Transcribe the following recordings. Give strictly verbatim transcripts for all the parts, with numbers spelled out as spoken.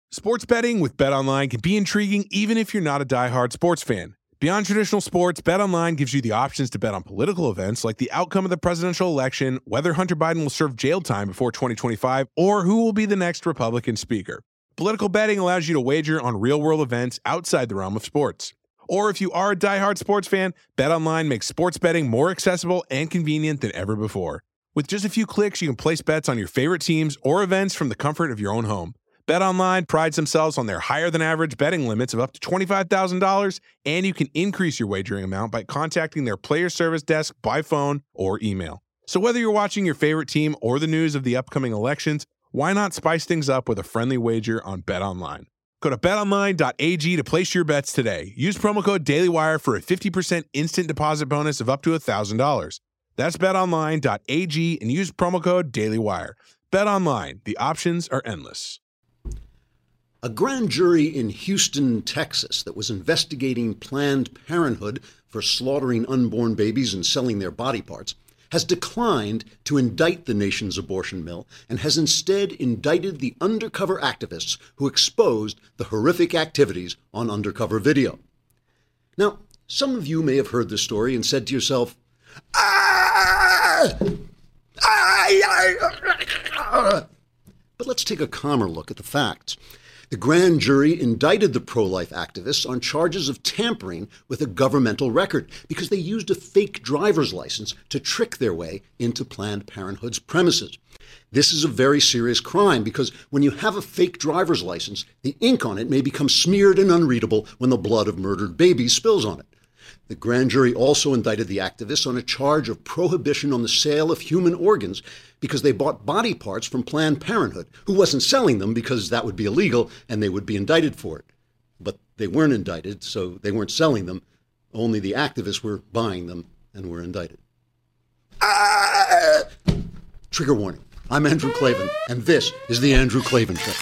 Sports betting with BetOnline can be intriguing even if you're not a diehard sports fan. Beyond traditional sports, BetOnline gives you the options to bet on political events like the outcome of the presidential election, whether Hunter Biden will serve jail time before twenty twenty-five, or who will be the next Republican speaker. Political betting allows you to wager on real-world events outside the realm of sports. Or if you are a diehard sports fan, BetOnline makes sports betting more accessible and convenient than ever before. With just a few clicks, you can place bets on your favorite teams or events from the comfort of your own home. BetOnline prides themselves on their higher-than-average betting limits of up to twenty-five thousand dollars, and you can increase your wagering amount by contacting their player service desk by phone or email. So whether you're watching your favorite team or the news of the upcoming elections, why not spice things up with a friendly wager on BetOnline? Go to bet online dot a g to place your bets today. Use promo code DailyWire for a fifty percent instant deposit bonus of up to one thousand dollars. That's bet online dot a g and use promo code DailyWire. BetOnline, the options are endless. A grand jury in Houston, Texas, that was investigating Planned Parenthood for slaughtering unborn babies and selling their body parts has declined to indict the nation's abortion mill and has instead indicted the undercover activists who exposed the horrific activities on undercover video. Now, some of you may have heard this story and said to yourself, ah! Ah! But let's take a calmer look at the facts. The grand jury indicted the pro-life activists on charges of tampering with a governmental record because they used a fake driver's license to trick their way into Planned Parenthood's premises. This is a very serious crime because when you have a fake driver's license, the ink on it may become smeared and unreadable when the blood of murdered babies spills on it. The grand jury also indicted the activists on a charge of prohibition on the sale of human organs because they bought body parts from Planned Parenthood, who wasn't selling them because that would be illegal and they would be indicted for it. But they weren't indicted, so they weren't selling them. Only the activists were buying them and were indicted. Ah! Trigger warning. I'm Andrew Klavan, and this is The Andrew Klavan Show.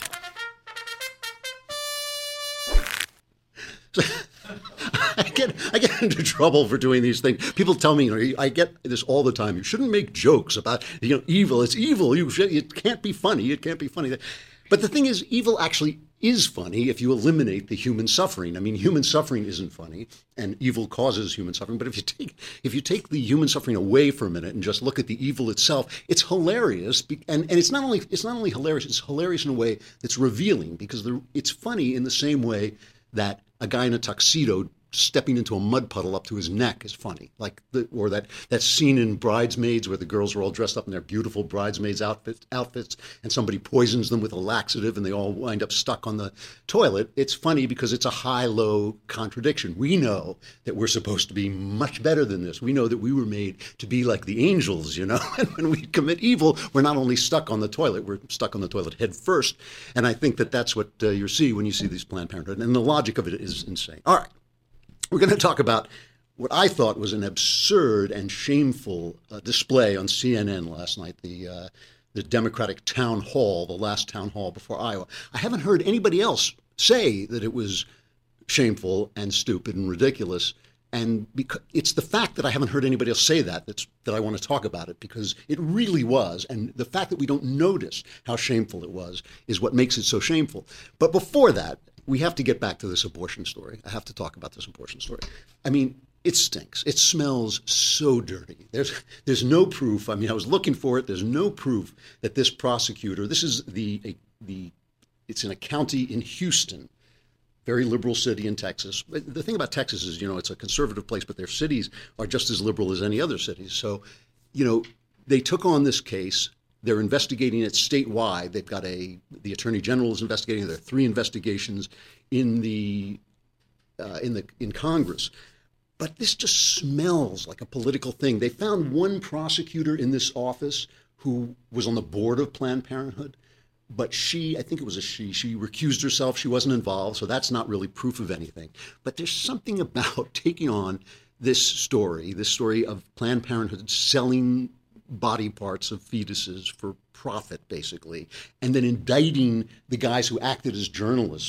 I get I get into trouble for doing these things. People tell me, you know, I get this all the time. You shouldn't make jokes about, you know, evil. It's evil. You should, it can't be funny. It can't be funny. But the thing is, evil actually is funny if you eliminate the human suffering. I mean, human suffering isn't funny, and evil causes human suffering. But if you take if you take the human suffering away for a minute and just look at the evil itself, it's hilarious. And, and it's not only it's not only hilarious. It's hilarious in a way that's revealing because the, it's funny in the same way that a guy in a tuxedo stepping into a mud puddle up to his neck is funny, like the, or that, that scene in Bridesmaids where the girls are all dressed up in their beautiful bridesmaids outfit, outfits and somebody poisons them with a laxative and they all wind up stuck on the toilet. It's funny because it's a high-low contradiction. We know that we're supposed to be much better than this. We know that we were made to be like the angels, you know, and when we commit evil, we're not only stuck on the toilet, we're stuck on the toilet head first. And I think that that's what uh, you see when you see these Planned Parenthood, and the logic of it is insane. All right. We're going to talk about what I thought was an absurd and shameful uh, display on C N N last night, the uh, the Democratic town hall, the last town hall before Iowa. I haven't heard anybody else say that it was shameful and stupid and ridiculous. And because it's the fact that I haven't heard anybody else say that that's, that I want to talk about it, because it really was. And the fact that we don't notice how shameful it was is what makes it so shameful. But before that, we have to get back to this abortion story. I have to talk about this abortion story. I mean, it stinks. It smells so dirty. There's there's no proof. I mean, I was looking for it. There's no proof that this prosecutor, this is the a, the, it's in a county in Houston, very liberal city in Texas. The thing about Texas is, you know, it's a conservative place, but their cities are just as liberal as any other cities. So, you know, they took on this case. They're investigating it statewide. They've got a, the attorney general is investigating. There are three investigations in the, uh, in the, in Congress. But this just smells like a political thing. They found one prosecutor in this office who was on the board of Planned Parenthood, but she, I think it was a she, she recused herself. She wasn't involved, so that's not really proof of anything. But there's something about taking on this story, this story of Planned Parenthood selling body parts of fetuses for profit, basically, and then indicting the guys who acted as journalists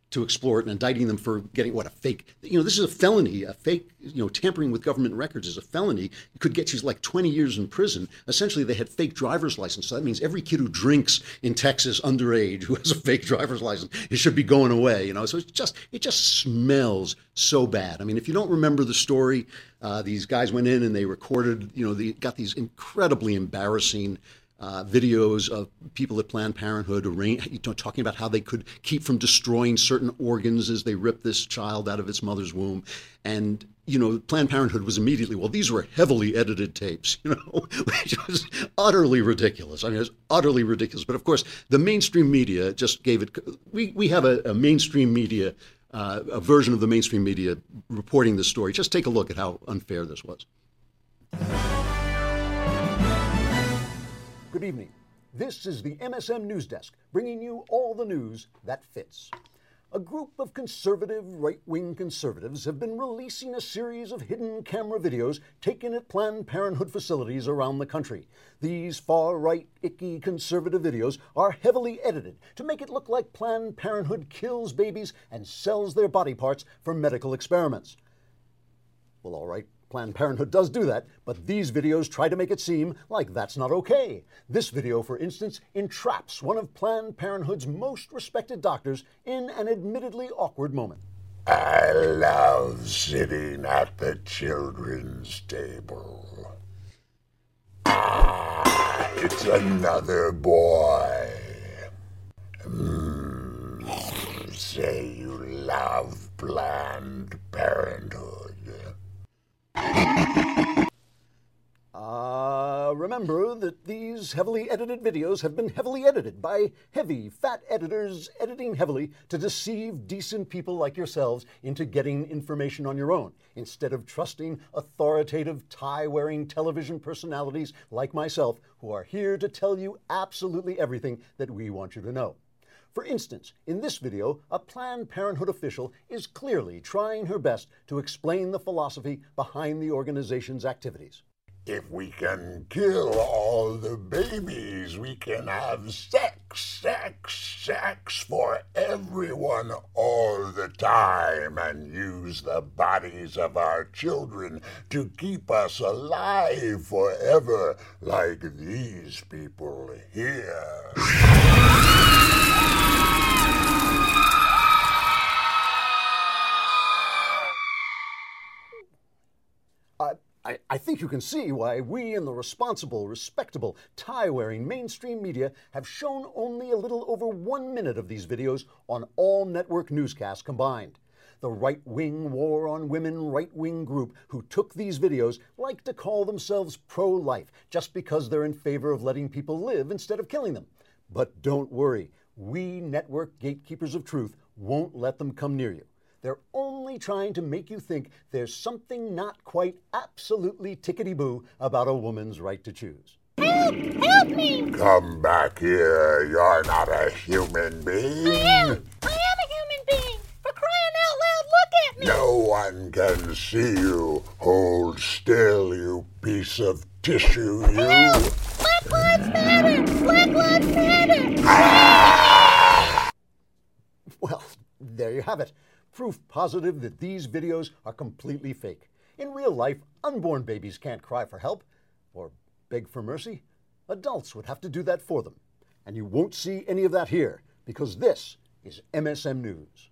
to explore it and indicting them for getting what a fake, you know, this is a felony, a fake, you know, tampering with government records is a felony. You could get you like twenty years in prison. Essentially, they had fake driver's license. So that means every kid who drinks in Texas underage who has a fake driver's license, it should be going away, you know. So it's just, it just smells so bad. I mean, if you don't remember the story, uh, these guys went in and they recorded, you know, they got these incredibly embarrassing Uh, videos of people at Planned Parenthood arrange, you know, talking about how they could keep from destroying certain organs as they ripped this child out of its mother's womb. And, you know, Planned Parenthood was immediately, well, these were heavily edited tapes, you know, which was utterly ridiculous. I mean, it was utterly ridiculous. But of course, the mainstream media just gave it, we, we have a, a mainstream media, uh, a version of the mainstream media reporting this story. Just take a look at how unfair this was. Good evening. This is the M S M News Desk, bringing you all the news that fits. A group of conservative, right-wing conservatives have been releasing a series of hidden camera videos taken at Planned Parenthood facilities around the country. These far-right, icky conservative videos are heavily edited to make it look like Planned Parenthood kills babies and sells their body parts for medical experiments. Well, all right. Planned Parenthood does do that, but these videos try to make it seem like that's not okay. This video, for instance, entraps one of Planned Parenthood's most respected doctors in an admittedly awkward moment. I love sitting at the children's table. Ah, it's another boy. Mm, say you love Planned Parenthood. Uh, remember that these heavily edited videos have been heavily edited by heavy, fat editors editing heavily to deceive decent people like yourselves into getting information on your own, instead of trusting authoritative, tie-wearing television personalities like myself, who are here to tell you absolutely everything that we want you to know. For instance, in this video, a Planned Parenthood official is clearly trying her best to explain the philosophy behind the organization's activities. If we can kill all the babies, we can have sex, sex, sex for everyone all the time and use the bodies of our children to keep us alive forever, like these people here. I, I think you can see why we in the responsible, respectable, tie-wearing mainstream media have shown only a little over one minute of these videos on all network newscasts combined. The right-wing War on Women right-wing group who took these videos like to call themselves pro-life just because they're in favor of letting people live instead of killing them. But don't worry, we network gatekeepers of truth won't let them come near you. They're only trying to make you think there's something not quite absolutely tickety-boo about a woman's right to choose. Help! Help me! Come back here. You're not a human being. I am! I am a human being! For crying out loud, look at me! No one can see you. Hold still, you piece of tissue, you. Help! Black Lives Matter! Black Lives Matter! Ah! Well, there you have it. Proof positive that these videos are completely fake. In real life, unborn babies can't cry for help or beg for mercy. Adults would have to do that for them. And you won't see any of that here, because this is M S M News.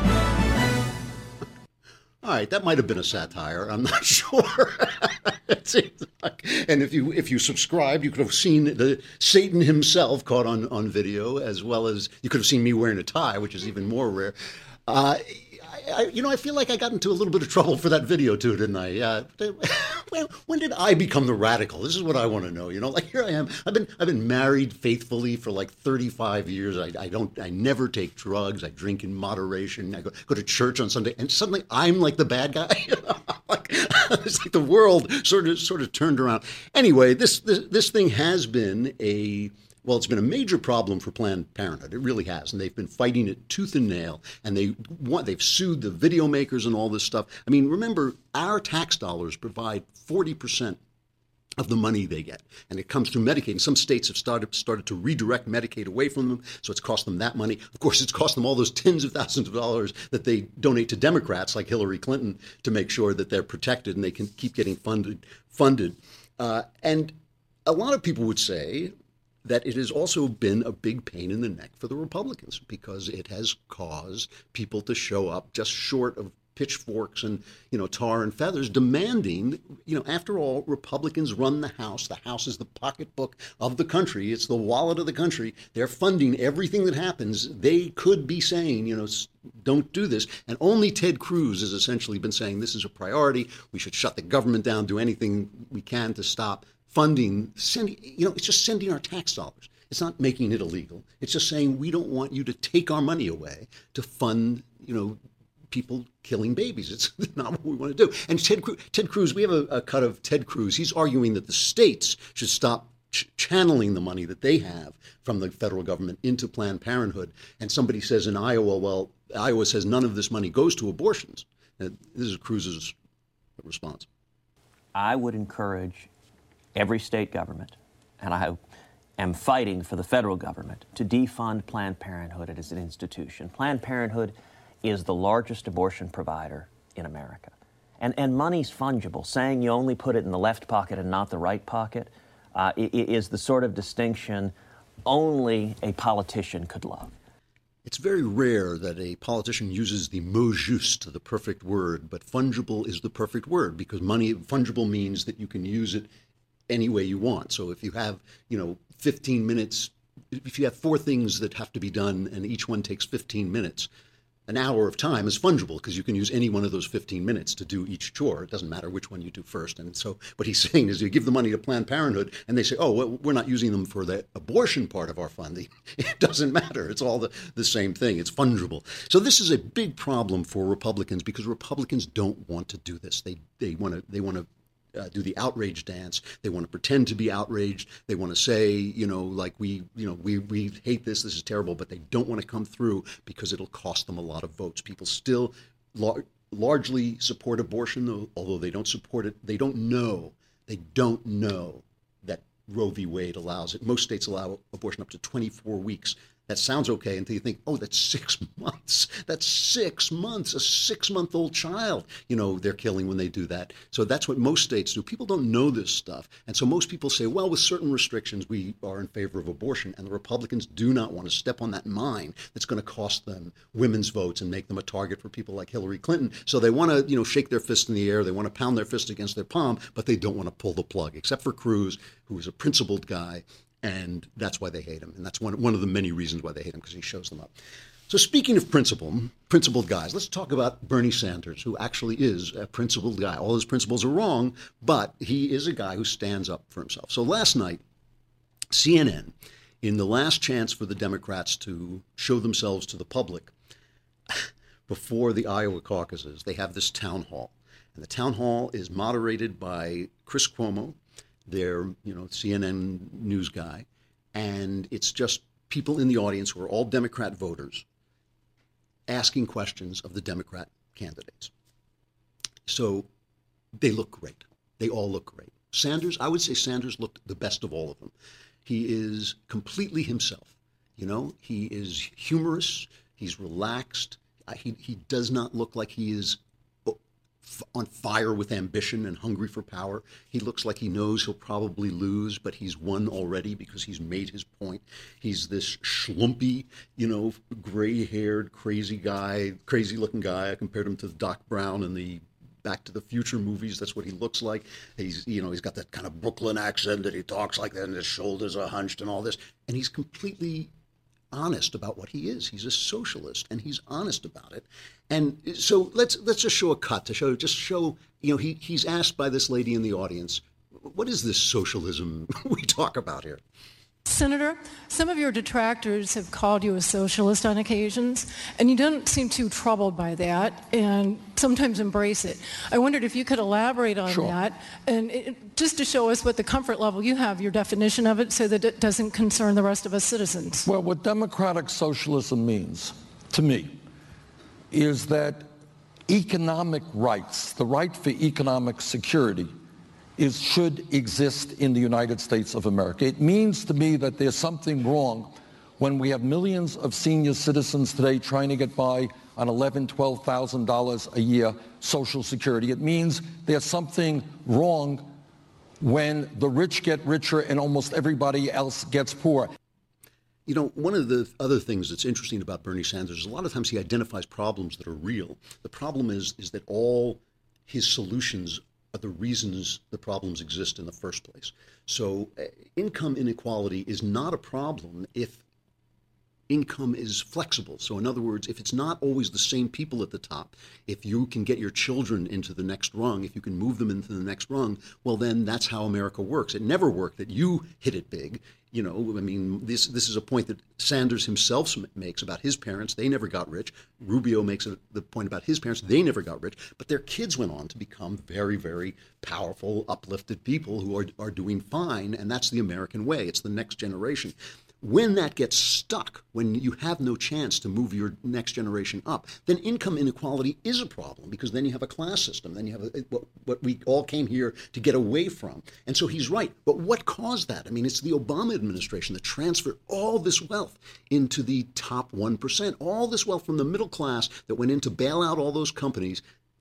All right, that might have been a satire. I'm not sure. It seems like, and if you if you subscribed, you could have seen the Satan himself caught on, on video, as well as you could have seen me wearing a tie, which is even more rare. Uh, I, you know, I feel like I got into a little bit of trouble for that video too, didn't I? Uh, when, when did I become the radical? This is what I want to know. You know, like here I am. I've been I've been married faithfully for like thirty-five years. I, I don't. I never take drugs. I drink in moderation. I go go to church on Sunday, and suddenly I'm like the bad guy. You know? Like, it's like the world sort of sort of turned around. Anyway, this this this thing has been a. Well, it's been a major problem for Planned Parenthood. It really has. And they've been fighting it tooth and nail. And they want, they've sued the video makers and all this stuff. I mean, remember, our tax dollars provide forty percent of the money they get. And it comes through Medicaid. And some states have started started to redirect Medicaid away from them, so it's cost them that money. Of course, it's cost them all those tens of thousands of dollars that they donate to Democrats like Hillary Clinton to make sure that they're protected and they can keep getting funded. funded. Uh, and a lot of people would say that it has also been a big pain in the neck for the Republicans because it has caused people to show up just short of pitchforks and, you know, tar and feathers, demanding, you know, after all, Republicans run the House. The House is the pocketbook of the country. It's the wallet of the country. They're funding everything that happens. They could be saying, you know, don't do this. And only Ted Cruz has essentially been saying this is a priority. We should shut the government down, do anything we can to stop funding, sending, you know, it's just sending our tax dollars. It's not making it illegal. It's just saying we don't want you to take our money away to fund, you know, people killing babies. It's not what we want to do. And Ted Cruz, Ted Cruz we have a, a cut of Ted Cruz. He's arguing that the states should stop ch- channeling the money that they have from the federal government into Planned Parenthood. And somebody says in Iowa, well, Iowa says none of this money goes to abortions. And this is Cruz's response. I would encourage every state government, and I am fighting for the federal government, to defund Planned Parenthood as an institution. Planned Parenthood is the largest abortion provider in America. And, and money's fungible. Saying you only put it in the left pocket and not the right pocket uh, is the sort of distinction only a politician could love. It's very rare that a politician uses the mot juste, the perfect word, but fungible is the perfect word because money, fungible means that you can use it any way you want. So if you have, you know, fifteen minutes, if you have four things that have to be done and each one takes fifteen minutes, an hour of time is fungible because you can use any one of those fifteen minutes to do each chore. It doesn't matter which one you do first. And so what he's saying is you give the money to Planned Parenthood and they say, oh, well, we're not using them for the abortion part of our funding. It doesn't matter. It's all the, the same thing. It's fungible. So this is a big problem for Republicans because Republicans don't want to do this. They they want to they want to Uh, do the outrage dance. They want to pretend to be outraged. They want to say, you know, like we, you know, we we hate this. This is terrible. But they don't want to come through because it'll cost them a lot of votes. People still lar- largely support abortion, though, although they don't support it. They don't know. They don't know that Roe v. Wade allows it. Most states allow abortion up to twenty-four weeks. That sounds okay until you think, oh, that's six months. That's six months. A six-month-old child, you know, they're killing when they do that. So that's what most states do. People don't know this stuff. And so most people say, well, with certain restrictions, we are in favor of abortion. And the Republicans do not want to step on that mine that's going to cost them women's votes and make them a target for people like Hillary Clinton. So they want to, you know, shake their fist in the air. They want to pound their fist against their palm, but they don't want to pull the plug, except for Cruz, who is a principled guy. And that's why they hate him. And that's one, one of the many reasons why they hate him, because he shows them up. So speaking of principle, principled guys, let's talk about Bernie Sanders, who actually is a principled guy. All his principles are wrong, but he is a guy who stands up for himself. So last night, C N N, in the last chance for the Democrats to show themselves to the public before the Iowa caucuses, they have this town hall. And the town hall is moderated by Chris Cuomo, their, you know, C N N news guy, and it's just people in the audience who are all Democrat voters asking questions of the Democrat candidates. So they look great. They all look great. Sanders, I would say Sanders looked the best of all of them. He is completely himself. You know, he is humorous. He's relaxed. He, he does not look like he is on fire with ambition and hungry for power. He looks like he knows he'll probably lose, but he's won already because he's made his point. He's this schlumpy, you know, gray-haired, crazy guy, crazy-looking guy. I compared him to Doc Brown in the Back to the Future movies. That's what he looks like. He's, you know, he's got that kind of Brooklyn accent that he talks like that, and his shoulders are hunched and all this. And he's completely honest about what he is. He's a socialist, and he's honest about it. And so let's let's just show a cut to show just show you know he he's asked by this lady in the audience, what is this socialism we talk about here? Senator, some of your detractors have called you a socialist on occasions, and you don't seem too troubled by that and sometimes embrace it. I wondered if you could elaborate on Sure. that, and it, just to show us what the comfort level you have, your definition of it, so that it doesn't concern the rest of us citizens. Well, what democratic socialism means, to me, is that economic rights, the right for economic security, is should exist in the United States of America. It means to me that there's something wrong when we have millions of senior citizens today trying to get by on eleven thousand dollars, twelve thousand dollars a year Social Security. It means there's something wrong when the rich get richer and almost everybody else gets poor. You know, one of the other things that's interesting about Bernie Sanders is a lot of times he identifies problems that are real. The problem is, is that all his solutions are the reasons the problems exist in the first place. So uh, income inequality is not a problem if income is flexible. So in other words, if it's not always the same people at the top, if you can get your children into the next rung, if you can move them into the next rung, well, then that's how America works. It never worked that you hit it big. You know, I mean, this this is a point that Sanders himself makes about his parents. They never got rich. Rubio makes a, the point about his parents. They never got rich, but their kids went on to become very, very powerful, uplifted people who are, are doing fine. And that's the American way. It's the next generation. When that gets stuck, when you have no chance to move your next generation up, then income inequality is a problem, because then you have a class system. Then you have a, what, what we all came here to get away from. And so he's right. But what caused that? I mean, it's the Obama administration that transferred all this wealth into the top one percent, all this wealth from the middle class that went in to bail out all those companies.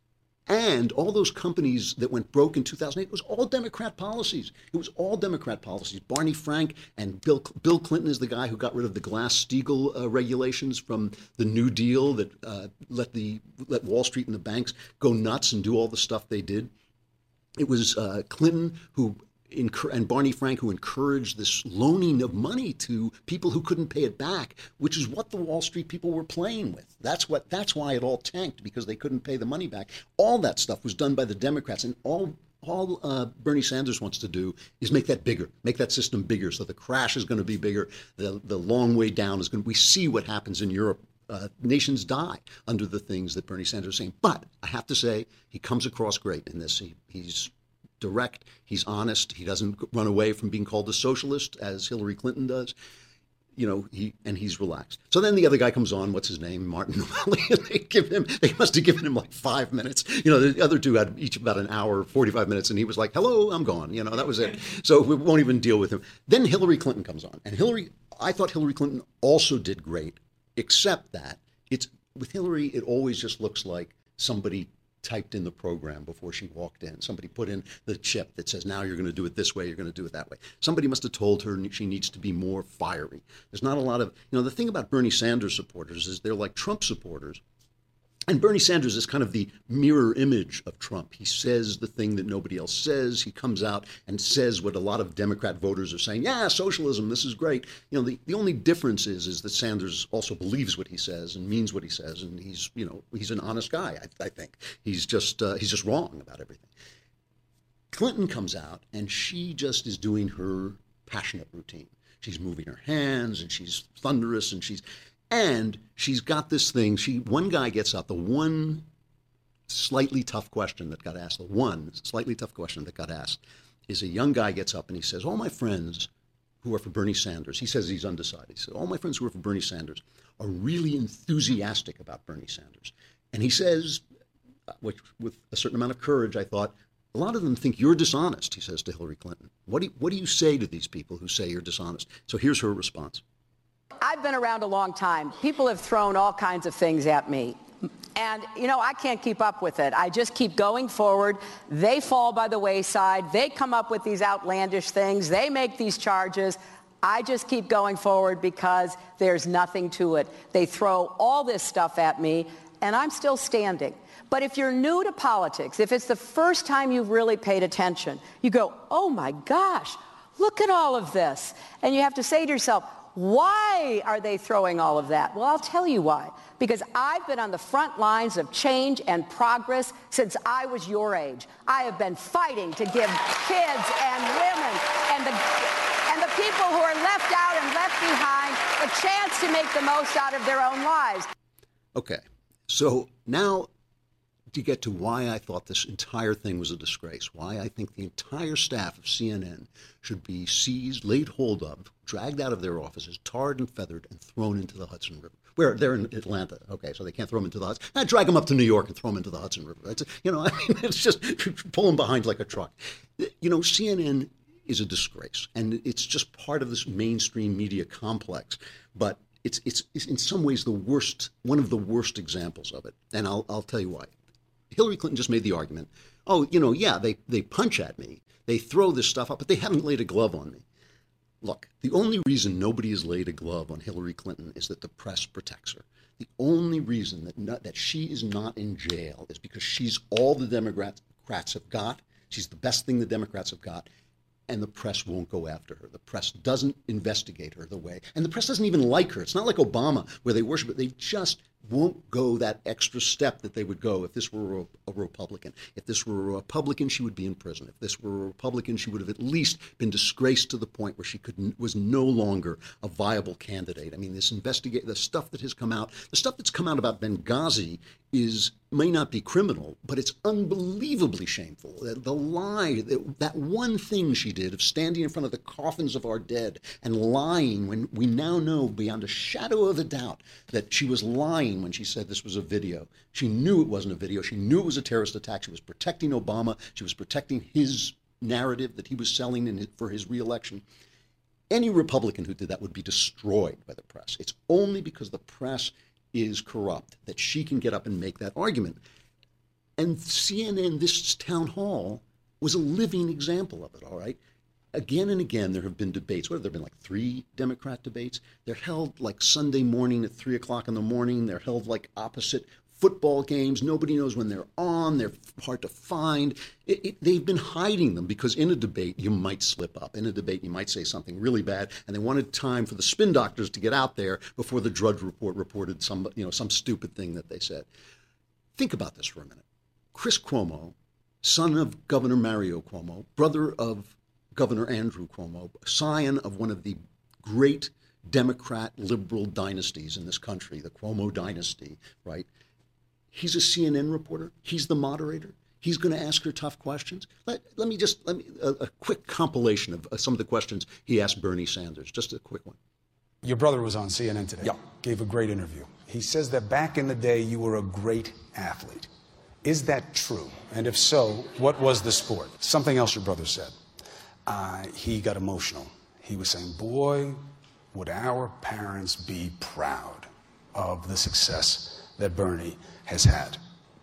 And all those companies that went broke in two thousand eight, it was all Democrat policies. It was all Democrat policies. Barney Frank and Bill Bill Clinton is the guy who got rid of the Glass-Steagall uh, regulations from the New Deal that uh, let the let Wall Street and the banks go nuts and do all the stuff they did. It was uh, Clinton who and Barney Frank who encouraged this loaning of money to people who couldn't pay it back, which is what the Wall Street people were playing with. That's what. That's why it all tanked, because they couldn't pay the money back. All that stuff was done by the Democrats, and all all uh, Bernie Sanders wants to do is make that bigger, make that system bigger. So the crash is going to be bigger. The the long way down is going to. We see what happens in Europe. Uh, nations die under the things that Bernie Sanders is saying. But I have to say, he comes across great in this. He, he's direct, he's honest, he doesn't run away from being called a socialist as Hillary Clinton does, you know, he and he's relaxed. So then the other guy comes on, what's his name, Martin Novelli, and they give him, they must have given him like five minutes. You know, the other two had each about an hour, forty-five minutes, and he was like, hello, I'm gone. You know, that was it. So we won't even deal with him. Then Hillary Clinton comes on, and Hillary, I thought Hillary Clinton also did great, except that it's with Hillary, it always just looks like somebody typed in the program before she walked in. Somebody put in the chip that says, now you're going to do it this way, you're going to do it that way. Somebody must have told her she needs to be more fiery. There's not a lot of, you know, the thing about Bernie Sanders supporters is they're like Trump supporters. And Bernie Sanders is kind of the mirror image of Trump. He says the thing that nobody else says. He comes out and says what a lot of Democrat voters are saying. Yeah, socialism, this is great. You know, the, the only difference is is that Sanders also believes what he says and means what he says, and he's, you know, he's an honest guy. I, I think he's just uh, he's just wrong about everything. Clinton comes out and she just is doing her passionate routine. She's moving her hands and she's thunderous and she's. And she's got this thing. She one guy gets up. The one slightly tough question that got asked, the one slightly tough question that got asked is a young guy gets up and he says, all my friends who are for Bernie Sanders, he says he's undecided. He said, all my friends who are for Bernie Sanders are really enthusiastic about Bernie Sanders. And he says, which with a certain amount of courage, I thought, a lot of them think you're dishonest, he says to Hillary Clinton. What do you, what do you say to these people who say you're dishonest? So here's her response. I've been around a long time. People have thrown all kinds of things at me. And, you know, I can't keep up with it. I just keep going forward. They fall by the wayside. They come up with these outlandish things. They make these charges. I just keep going forward because there's nothing to it. They throw all this stuff at me, and I'm still standing. But if you're new to politics, if it's the first time you've really paid attention, you go, oh, my gosh, look at all of this. And you have to say to yourself, why are they throwing all of that? Well, I'll tell you why. Because I've been on the front lines of change and progress since I was your age. I have been fighting to give kids and women and the, and the people who are left out and left behind a chance to make the most out of their own lives. Okay, so now to get to why I thought this entire thing was a disgrace, why I think the entire staff of C N N should be seized, laid hold of, dragged out of their offices, tarred and feathered, and thrown into the Hudson River. Where they're in Atlanta, okay, so they can't throw them into the Hudson. I drag them up to New York and throw them into the Hudson River. It's, you know, I mean, it's just pull them behind like a truck. You know, C N N is a disgrace, and it's just part of this mainstream media complex. But it's it's, it's in some ways the worst, one of the worst examples of it, and I'll I'll tell you why. Hillary Clinton just made the argument, oh, you know, yeah, they they punch at me, they throw this stuff up, but they haven't laid a glove on me. Look, the only reason nobody has laid a glove on Hillary Clinton is that the press protects her. The only reason that not, that she is not in jail is because she's all the Democrats have got. She's the best thing the Democrats have got, and the press won't go after her. The press doesn't investigate her the way, and the press doesn't even like her. It's not like Obama where they worship her. They just won't go that extra step that they would go if this were a, a Republican. If this were a Republican, she would be in prison. If this were a Republican, she would have at least been disgraced to the point where she could was no longer a viable candidate. I mean, this investigate the stuff that has come out, the stuff that's come out about Benghazi is may not be criminal, but it's unbelievably shameful. The, the lie, that, that one thing she did of standing in front of the coffins of our dead and lying when we now know beyond a shadow of a doubt that she was lying when she said this was a video. She knew it wasn't a video. She knew it was a terrorist attack. She was protecting Obama. She was protecting his narrative that he was selling in his, for his reelection. Any Republican who did that would be destroyed by the press. It's only because the press is corrupt that she can get up and make that argument. And C N N, this town hall, was a living example of it, all right? Again and again, there have been debates. What have there been, like three Democrat debates? They're held like Sunday morning at three o'clock in the morning. They're held like opposite football games. Nobody knows when they're on. They're hard to find. It, it, they've been hiding them because in a debate, you might slip up. In a debate, you might say something really bad, and they wanted time for the spin doctors to get out there before the Drudge Report reported some, you know, some stupid thing that they said. Think about this for a minute. Chris Cuomo, son of Governor Mario Cuomo, brother of Governor Andrew Cuomo, scion of one of the great Democrat liberal dynasties in this country, the Cuomo dynasty, right? He's a C N N reporter. He's the moderator. He's going to ask her tough questions. Let, let me just, let me, a, a quick compilation of uh, some of the questions he asked Bernie Sanders. Just a quick one. Your brother was on C N N today. Yeah. Gave a great interview. He says that back in the day, you were a great athlete. Is that true? And if so, what was the sport? Something else your brother said. Uh, he got emotional. He was saying, boy, would our parents be proud of the success that Bernie has had.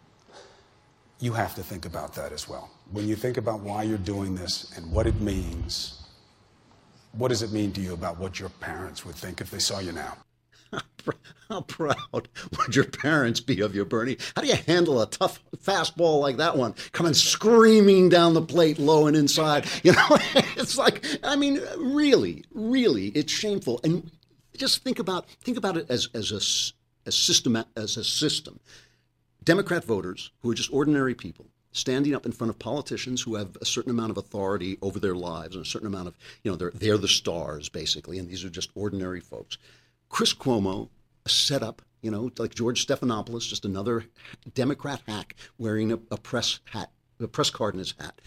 You have to think about that as well. When you think about why you're doing this and what it means, what does it mean to you about what your parents would think if they saw you now? How proud would your parents be of you, Bernie? How do you handle a tough fastball like that one coming screaming down the plate low and inside? You know, it's like, I mean, really, really, it's shameful. And just think about think about it as as a, a system as a system. Democrat voters who are just ordinary people standing up in front of politicians who have a certain amount of authority over their lives and a certain amount of, you know, they're they're the stars basically, and these are just ordinary folks. Chris Cuomo, a setup, you know, like George Stephanopoulos, just another Democrat hack wearing a, a press hat, a press card in his hat.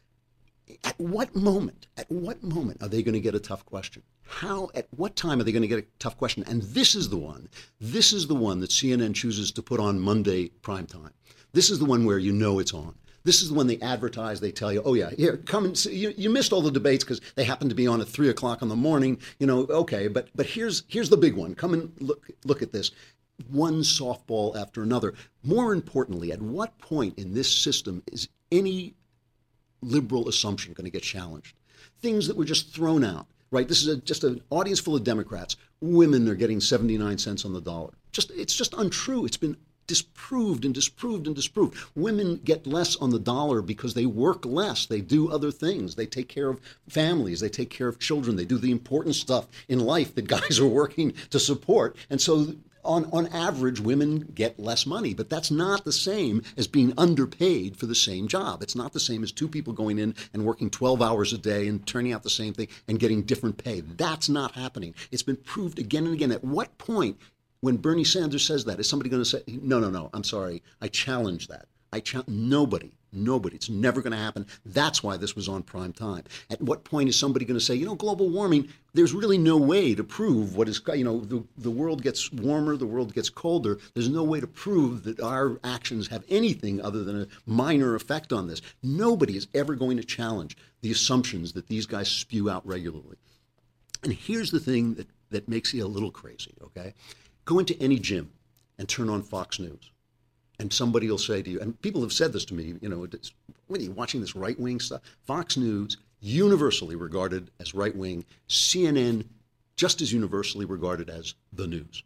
At what moment, at what moment are they going to get a tough question? How, at what time are they going to get a tough question? And this is the one, this is the one that C N N chooses to put on Monday primetime. This is the one where you know it's on. This is the one they advertise. They tell you, oh, yeah, here, come and see. You, you missed all the debates because they happen to be on at three o'clock in the morning. You know, okay, but but here's here's the big one. Come and look look at this. One softball after another. More importantly, at what point in this system is any liberal assumption going to get challenged? Things that were just thrown out, right? This is a, just an audience full of Democrats. Women are getting seventy-nine cents on the dollar. Just it's just untrue. It's been disproved and disproved and disproved. Women get less on the dollar because they work less. They do other things. They take care of families. They take care of children. They do the important stuff in life that guys are working to support. And so on, on average, women get less money. But that's not the same as being underpaid for the same job. It's not the same as two people going in and working twelve hours a day and turning out the same thing and getting different pay. That's not happening. It's been proved again and again. At what point, when Bernie Sanders says that, is somebody going to say, no, no, no, I'm sorry, I challenge that. I cha- Nobody, Nobody. It's never going to happen. That's why this was on prime time. At what point is somebody going to say, you know, global warming, there's really no way to prove what is, you know, the, the world gets warmer, the world gets colder. There's no way to prove that our actions have anything other than a minor effect on this. Nobody is ever going to challenge the assumptions that these guys spew out regularly. And here's the thing that, that makes you a little crazy, okay? Go into any gym and turn on Fox News. And somebody will say to you, and people have said this to me, you know, it's, what are you watching this right-wing stuff? Fox News, universally regarded as right-wing. C N N, just as universally regarded as the news.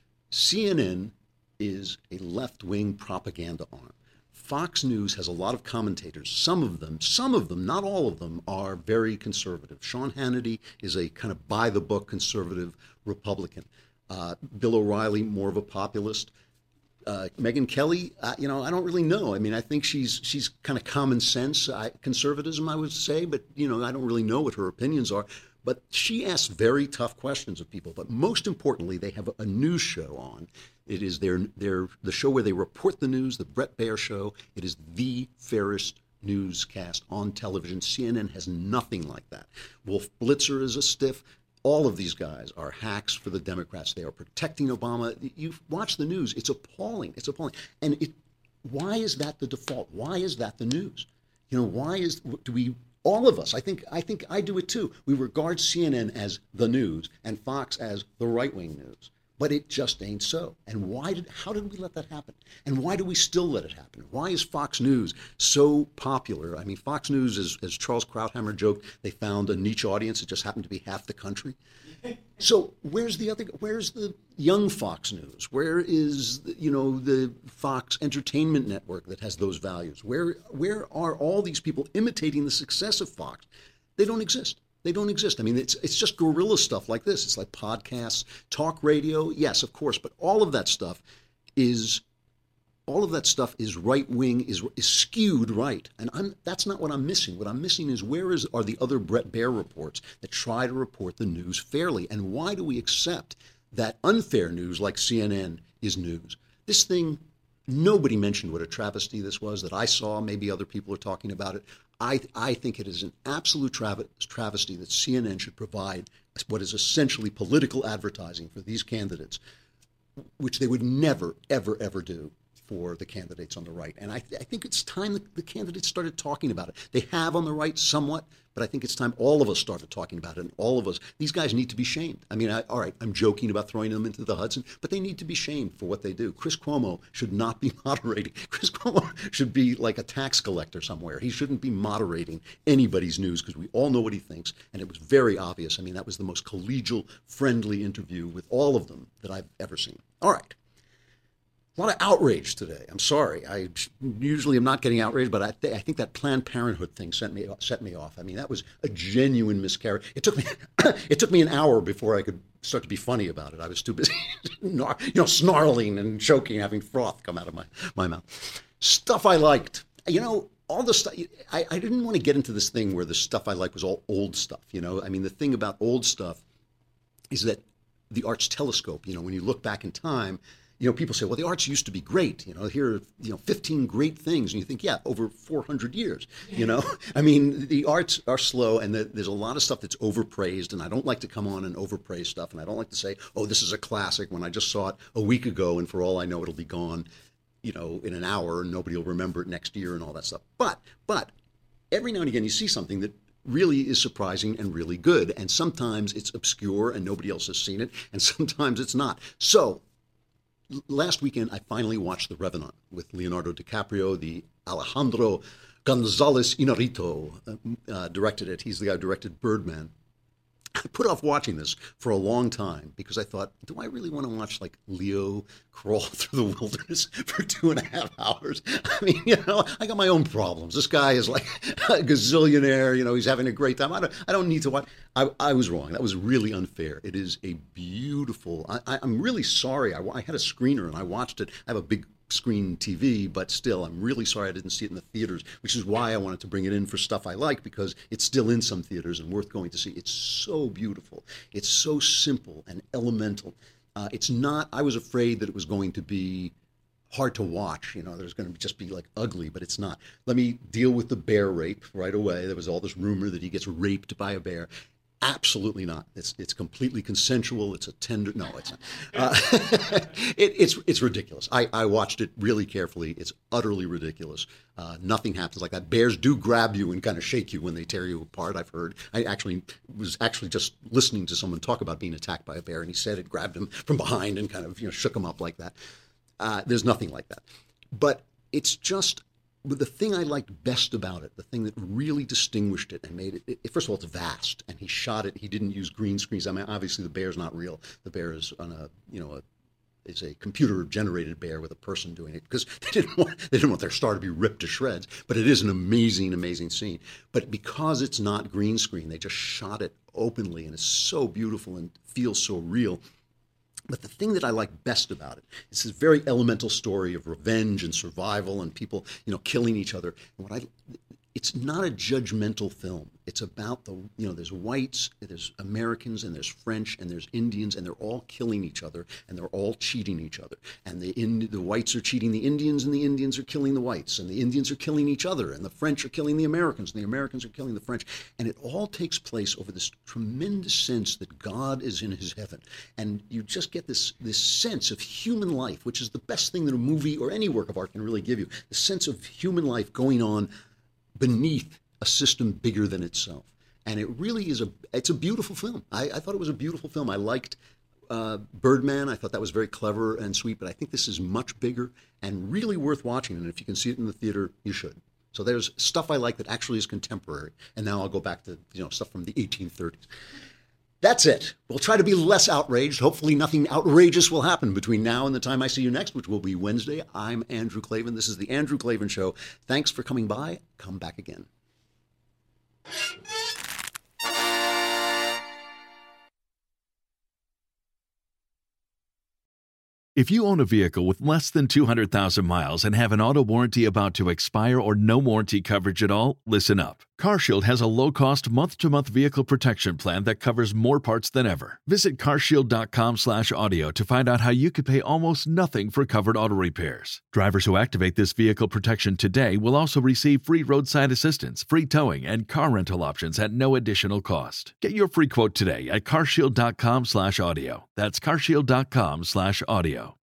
C N N is a left-wing propaganda arm. Fox News has a lot of commentators. Some of them, some of them, not all of them, are very conservative. Sean Hannity is a kind of by-the-book conservative Republican. Uh, Bill O'Reilly, more of a populist. Uh, Megyn Kelly, uh, you know, I don't really know. I mean, I think she's she's kind of common sense I, conservatism, I would say, but, you know, I don't really know what her opinions are. But she asks very tough questions of people. But most importantly, they have a news show on. It is their, their the show where they report the news, the Bret Baier Show. It is the fairest newscast on television. C N N has nothing like that. Wolf Blitzer is a stiff. All of these guys are hacks for the Democrats. They are protecting Obama. You watch the news. It's appalling. It's appalling. And it, why is that the default? Why is that the news? You know, why is, do we, all of us, I think I think I do it too. We regard C N N as the news and Fox as the right-wing news. But it just ain't so. And why did, how did we let that happen? And why do we still let it happen? Why is Fox News so popular? I mean, Fox News, is, as Charles Krauthammer joked, they found a niche audience. It just happened to be half the country. So where's the other, where's the young Fox News? Where is, you know, the Fox Entertainment Network that has those values? Where, where are all these people imitating the success of Fox? They don't exist. They don't exist. I mean, it's it's just guerrilla stuff like this. It's like podcasts, talk radio. Yes, of course, but all of that stuff is all of that stuff is right wing, is is skewed right, and I'm that's not what I'm missing. What I'm missing is where is are the other Bret Baier reports that try to report the news fairly, and why do we accept that unfair news like C N N is news? This thing. Nobody mentioned what a travesty this was that I saw. Maybe other people are talking about it. I, I think it is an absolute trav- travesty that C N N should provide what is essentially political advertising for these candidates, which they would never, ever, ever do for the candidates on the right. And I, I think it's time that the candidates started talking about it. They have on the right somewhat, but I think it's time all of us started talking about it. And all of us, these guys need to be shamed. I mean, I, all right, I'm joking about throwing them into the Hudson, but they need to be shamed for what they do. Chris Cuomo should not be moderating. Chris Cuomo should be like a tax collector somewhere. He shouldn't be moderating anybody's news because we all know what he thinks. And it was very obvious. I mean, that was the most collegial, friendly interview with all of them that I've ever seen. All right. A lot of outrage today. I'm sorry. I usually am not getting outraged, but I, th- I think that Planned Parenthood thing set me set me off. I mean, that was a genuine miscarriage. It took me it took me an hour before I could start to be funny about it. I was too busy, you know, snarling and choking, having froth come out of my, my mouth. Stuff I liked. You know, all the stuff. I, I didn't want to get into this thing where the stuff I like was all old stuff. You know, I mean, the thing about old stuff is that the Arts Telescope. You know, when you look back in time. You know, people say, well, the arts used to be great. You know, here are, you know, fifteen great things. And you think, yeah, over four hundred years, you know. I mean, the arts are slow and the, there's a lot of stuff that's overpraised. And I don't like to come on and overpraise stuff. And I don't like to say, oh, this is a classic when I just saw it a week ago. And for all I know, it'll be gone, you know, in an hour and nobody will remember it next year and all that stuff. But, but every now and again, you see something that really is surprising and really good. And sometimes it's obscure and nobody else has seen it. And sometimes it's not. So, last weekend, I finally watched The Revenant with Leonardo DiCaprio. The Alejandro Gonzalez Inarritu uh, uh, directed it. He's the guy who directed Birdman. I put off watching this for a long time because I thought, do I really want to watch like Leo crawl through the wilderness for two and a half hours? I mean, you know, I got my own problems. This guy is like a gazillionaire. You know, he's having a great time. I don't, I don't need to watch. I, I was wrong. That was really unfair. It is a beautiful. I, I, I'm really sorry. I, I had a screener and I watched it. I have a big screen T V, but still, I'm really sorry I didn't see it in the theaters, which is why I wanted to bring it in for Stuff I Like, because it's still in some theaters and worth going to see. It's so beautiful. It's so simple and elemental. Uh, it's not, I was afraid that it was going to be hard to watch. You know, there's going to just be like ugly, but it's not. Let me deal with the bear rape right away. There was all this rumor that he gets raped by a bear. Absolutely not. It's it's completely consensual. It's a tender. No, it's not. Uh, it, it's it's ridiculous. I, I watched it really carefully. It's utterly ridiculous. Uh, nothing happens like that. Bears do grab you and kind of shake you when they tear you apart. I've heard. I actually was actually just listening to someone talk about being attacked by a bear, and he said it grabbed him from behind and kind of, you know, shook him up like that. Uh, there's nothing like that. But it's just. But the thing I liked best about it, the thing that really distinguished it and made it, it, first of all, it's vast, and he shot it. He didn't use green screens. I mean, obviously the bear's not real. The bear is on a, you know, a, is a computer-generated bear with a person doing it, because they didn't want they didn't want their star to be ripped to shreds. But it is an amazing, amazing scene. But because it's not green screen, they just shot it openly, and it's so beautiful and feels so real. But the thing that I like best about it is this very elemental story of revenge and survival and people, you know, killing each other. And what I, it's not a judgmental film. It's about the, you know, there's whites, there's Americans, and there's French, and there's Indians, and they're all killing each other, and they're all cheating each other. And the in, the whites are cheating the Indians, and the Indians are killing the whites, and the Indians are killing each other, and the French are killing the Americans, and the Americans are killing the French. And it all takes place over this tremendous sense that God is in his heaven. And you just get this, this sense of human life, which is the best thing that a movie or any work of art can really give you, the sense of human life going on beneath a system bigger than itself. And it really is a, it's a beautiful film. I, I thought it was a beautiful film. I liked uh, Birdman. I thought that was very clever and sweet, but I think this is much bigger and really worth watching. And if you can see it in the theater, you should. So there's stuff I like that actually is contemporary. And now I'll go back to, you know, stuff from the eighteen thirties. That's it. We'll try to be less outraged. Hopefully nothing outrageous will happen between now and the time I see you next, which will be Wednesday. I'm Andrew Klavan. This is the Andrew Klavan Show. Thanks for coming by. Come back again. If you own a vehicle with less than two hundred thousand miles and have an auto warranty about to expire or no warranty coverage at all, listen up. CarShield has a low-cost month-to-month vehicle protection plan that covers more parts than ever. Visit carshield.com slash audio to find out how you could pay almost nothing for covered auto repairs. Drivers who activate this vehicle protection today will also receive free roadside assistance, free towing, and car rental options at no additional cost. Get your free quote today at carshield.com slash audio. That's carshield.com slash audio.